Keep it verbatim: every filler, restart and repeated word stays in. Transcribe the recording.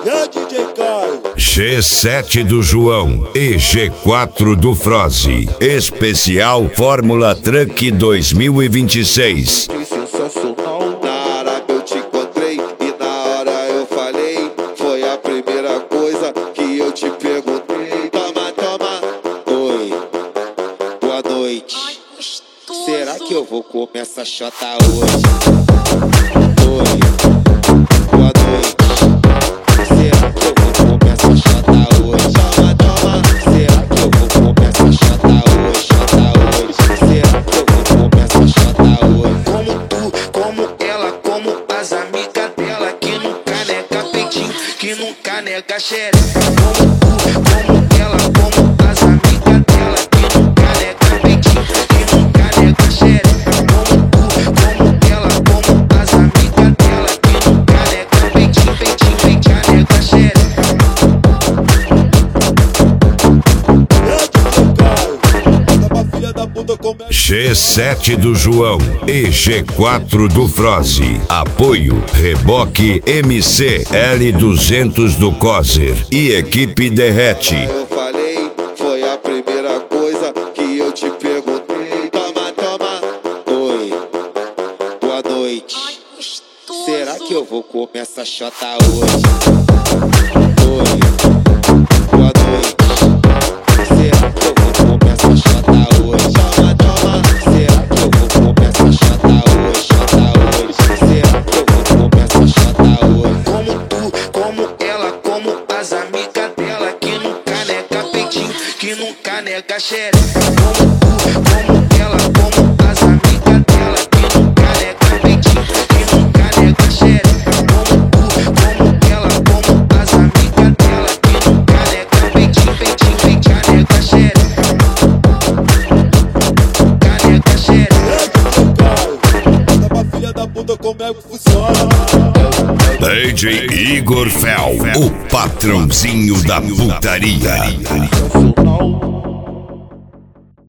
É D J Caio. G sete do João e G quatro do Froze. Especial Fórmula Truck dois mil e vinte e seis. Sensacional. Na Arábia eu te encontrei e na hora eu falei. Foi a primeira coisa que eu te perguntei. Toma, toma. Oi. Boa noite. Será que eu vou comer essa chota hoje? Oi. Boa noite. Será que eu vou comer essa chota hoje? Toma, toma. Será que eu vou comer essa chota hoje? Chota hoje. Será que eu vou comer essa chota hoje? Como tu, como ela, como as amigas dela, que nunca nega peitinho, que nunca nega xereca. Como tu, como ela, como as amigas dela, que nunca nega peitinho, que nunca nega xereca. Como tu, como ela, como as amigas dela, que nunca nega peitinho, peitinho, peitinho, nega xereca. G sete do João e G quatro do Froze. Apoio Reboque M C L duzentos do Coser e equipe Derrete. Eu falei, foi a primeira coisa que eu te perguntei. Toma, toma. Oi. Boa noite. Será que eu vou comer essa chota hoje? Oi. Boa noite. Será que eu vou comer essa chota hoje? Toma, toma. Será que eu vou comer essa chota hoje? Chota hoje. Será que eu vou comer essa chota hoje? Como tu, como ela, como as amigas dela, que nunca nega peitinho, que nunca nega xereca. Como tu, como ela, como as amigas dela, que nunca nega peitinho, que nunca nega xereca. Como tu, como ela, como as amigas dela, que nunca nega peitinho, peitinho, peitinho, nega xereca. Nega xereca. Filha da puta, como é que funciona? D J Igor Fel, o patrãozinho da putaria. Sensacional.